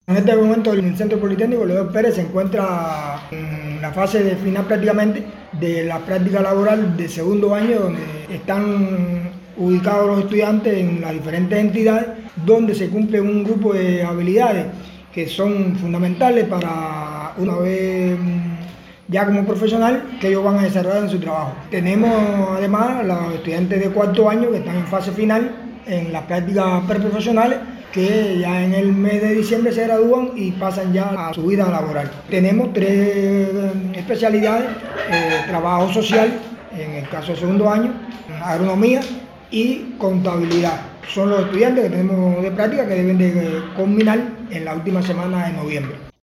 En este momento el Centro Politécnico León Pérez se encuentra en la fase de final prácticamente de la práctica laboral de segundo año, donde están ubicados los estudiantes en las diferentes entidades, donde se cumple un grupo de habilidades que son fundamentales para una vez ya como profesional que ellos van a desarrollar en su trabajo. Tenemos además los estudiantes de cuarto año que están en fase final en las prácticas preprofesionales, que ya en el mes de diciembre se gradúan y pasan ya a su vida laboral. Tenemos 3 especialidades: trabajo social, en el caso del segundo año, agronomía y contabilidad. Son los estudiantes que tenemos de práctica que deben de culminar en la última semana de noviembre.